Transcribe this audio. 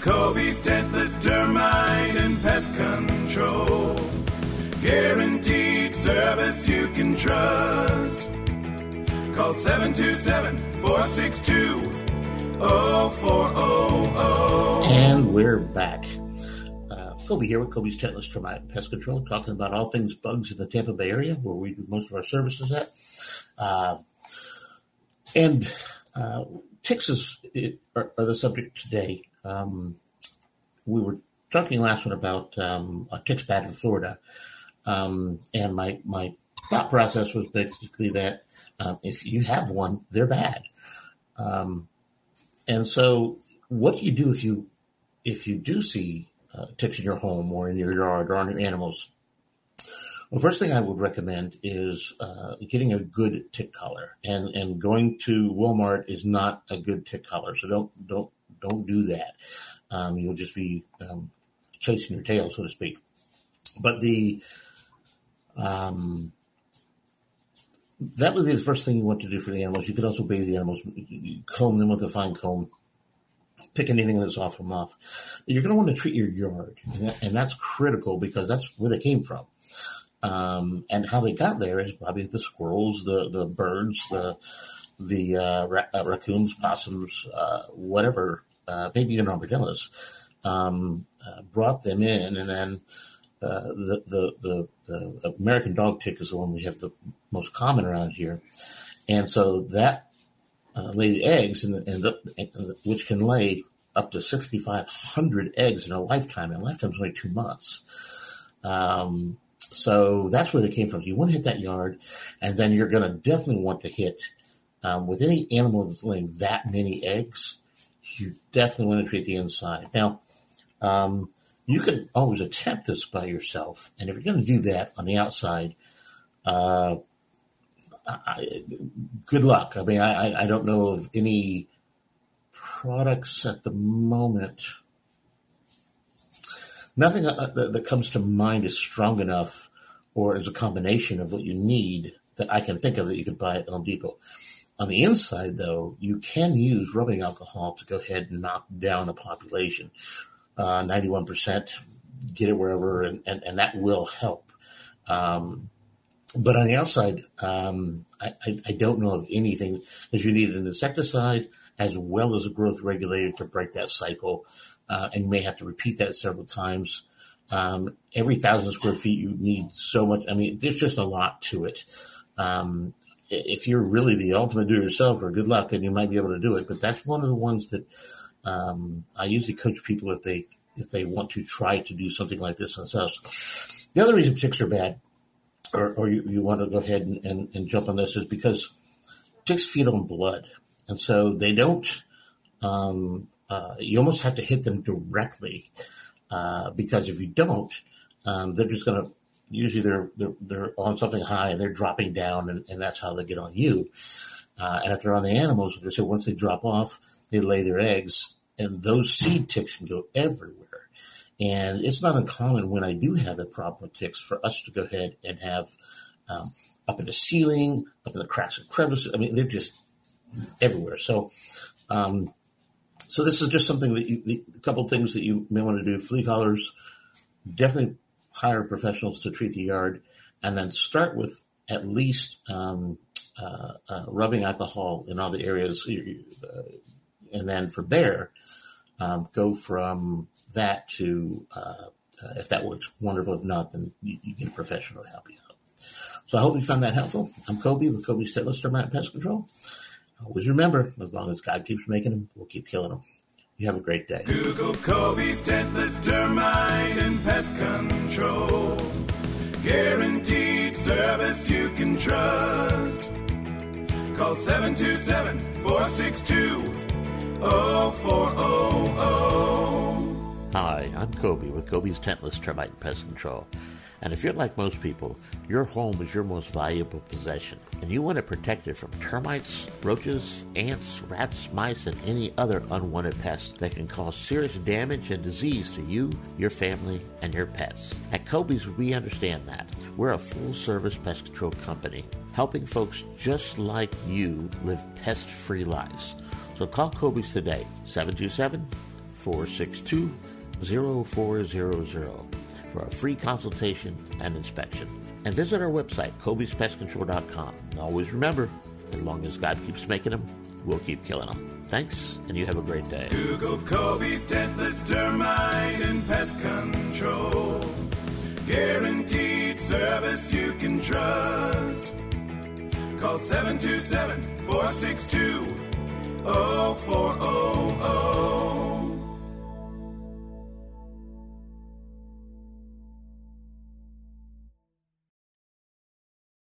Kobe's Dentless Termite and Pest Control. Guaranteed service you can trust. Call 727-462-0400. And we're back. Kobe here with Kobe's Dentless Termite and Pest Control, talking about all things bugs in the Tampa Bay area, where we do most of our services at. Ticks are the subject today. We were talking last one about ticks bad in Florida, and my thought process was basically that if you have one, they're bad. And so, what do you do if you do see ticks in your home or in your yard or on your animals? Well, first thing I would recommend is getting a good tick collar, and going to Walmart is not a good tick collar, so don't do that. You'll just be chasing your tail, so to speak. But that would be the first thing you want to do for the animals. You could also bathe the animals, comb them with a fine comb, pick anything that's off them off. But you're going to want to treat your yard, and that's critical because that's where they came from. And how they got there is probably the squirrels, the birds, the raccoons, possums, whatever, maybe even armadillos, brought them in, and then the American dog tick is the one we have the most common around here, and so that lay the eggs, which can lay up to 6,500 eggs in a lifetime. And a lifetime is only 2 months. So that's where they came from. You want to hit that yard, and then you're going to definitely want to hit, with any animal that's laying that many eggs, you definitely want to treat the inside. Now, you can always attempt this by yourself, and if you're going to do that on the outside, good luck. I mean, I don't know of any products at the moment. Nothing that comes to mind is strong enough or is a combination of what you need that I can think of that you could buy at Home Depot. On the inside, though, you can use rubbing alcohol to go ahead and knock down a population. 91%, get it wherever, and that will help. But on the outside, I don't know of anything, because you need an insecticide as well as a growth regulator to break that cycle. And you may have to repeat that several times. Every 1,000 square feet, you need so much. I mean, there's just a lot to it. If you're really the ultimate do-it-yourselfer, good luck, and you might be able to do it. But that's one of the ones that I usually coach people if they want to try to do something like this themselves. The other reason ticks are bad, or you want to go ahead and jump on this, is because ticks feed on blood. And so they don't, you almost have to hit them directly, because if you don't, they're just going to, usually they're on something high and they're dropping down, and that's how they get on you. And if they're on the animals, like I said, once they drop off, they lay their eggs, and those seed ticks can go everywhere. And it's not uncommon when I do have a problem with ticks for us to go ahead and have up in the ceiling, up in the cracks and crevices. I mean, they're just everywhere. So this is just something that a couple things that you may want to do. Flea collars, definitely hire professionals to treat the yard, and then start with at least rubbing alcohol in all the areas. And then from there, go from that to, if that works, wonderful. If not, then you get a professional to help you out. So I hope you found that helpful. I'm Kobe with Kobe's Dentless Termite and Pest Control. Always remember, as long as God keeps making them, we'll keep killing them. You have a great day. Google Kobe's Dentless Termite and Pest Control. Guaranteed service you can trust. Call 727-462-0400. Hi, I'm Kobe with Kobe's Dentless Termite and Pest Control. And if you're like most people, your home is your most valuable possession, and you want to protect it from termites, roaches, ants, rats, mice, and any other unwanted pests that can cause serious damage and disease to you, your family, and your pets. At Kobe's, we understand that. We're a full-service pest control company, helping folks just like you live pest-free lives. So call Kobe's today, 727 727-462-0400 for a free consultation and inspection. And visit our website, Coby'sPestControl.com. And always remember, as long as God keeps making them, we'll keep killing them. Thanks, and you have a great day. Google Kobe's Tentless Termite and Pest Control. Guaranteed service you can trust. Call 727-462-0400.